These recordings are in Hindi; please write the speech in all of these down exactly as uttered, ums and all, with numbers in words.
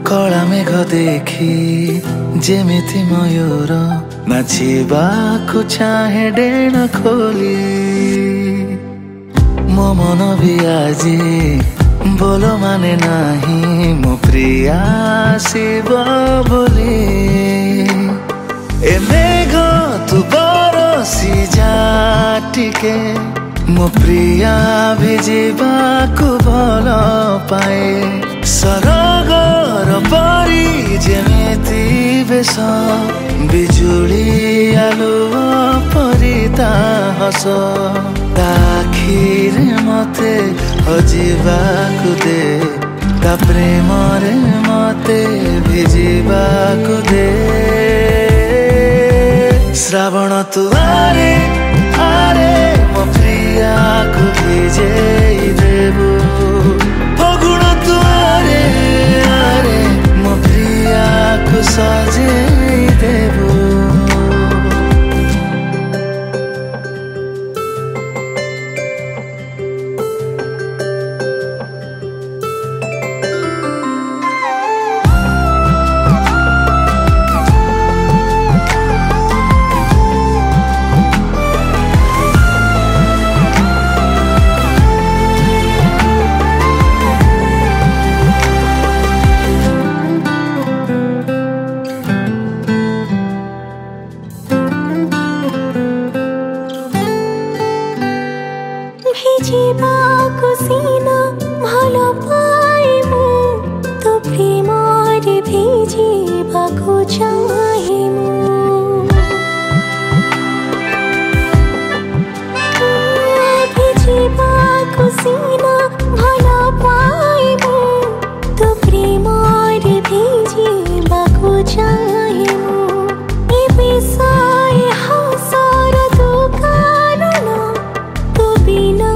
कला मेघ देखी जेमिति मयूर नाचिबाकु चाहे डेण खोली मो मन भी आजी बोलो माने नाही मो प्रिया शिव बोली ए मेघ तू बरसी जा टिके मो प्रिया भिजिबाकु भल पाए सरगर परी जेमिति बेश बिजुली आलुआ परी ता हस आखिरे मते हजिबाकु दे ता प्रेम रे मते भिजिबाकु दे श्रावण तू आरे आरे मो प्रिया को भिजेई देबु फगुण तू आरे आरे मो प्रिया को सजेई देबु भिजिबाकु सीना भल पाइमु तो प्रेमरे भिजिबाकु चाहिमु भिजिबाकु सीना भल पाइमु तो प्रेमरे भिजिबाकु चाहिमु ए विषय हसर दुकान तो बिना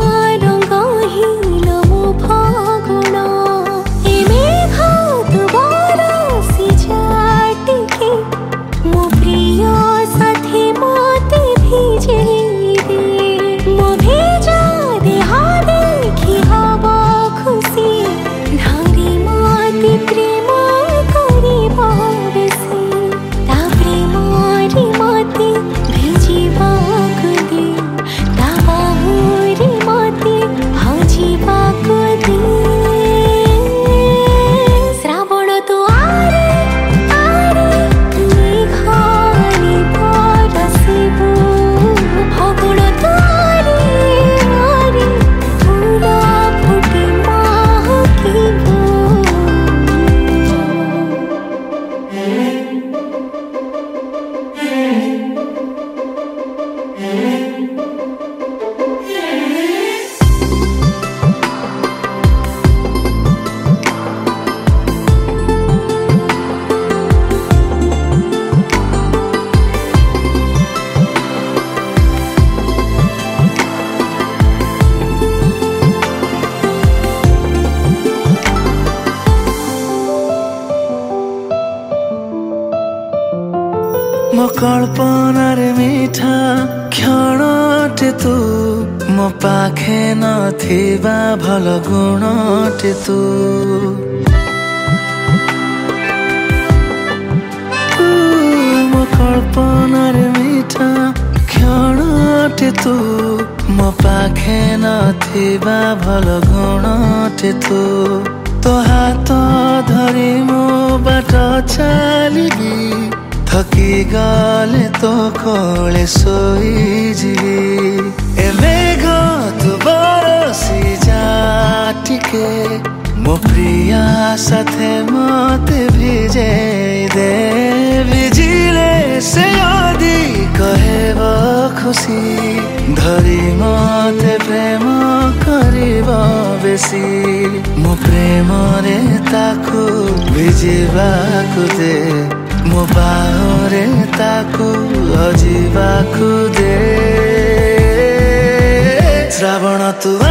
मो कल्पनार मीठा क्षणटे तू मो पाखे नथिबा भल गुणटे तू मो कल्पनार मीठा क्षणटे तू मो पाखे नथिबा भल गुणटे तू तो हाथ धरी मो बाट चलिबी थकी गले तो कोले सोई जीवी ए मेघ तू बरसी जा टिके मो प्रिया साथे मते भिजे दे भिजिले से आदि कहब खुशी धरी मते प्रेम करिब बेसी मो प्रेम रे ताकू भिजिबाकु दे मो बाहुरे ताकू हजिबाकु दे श्रावण तू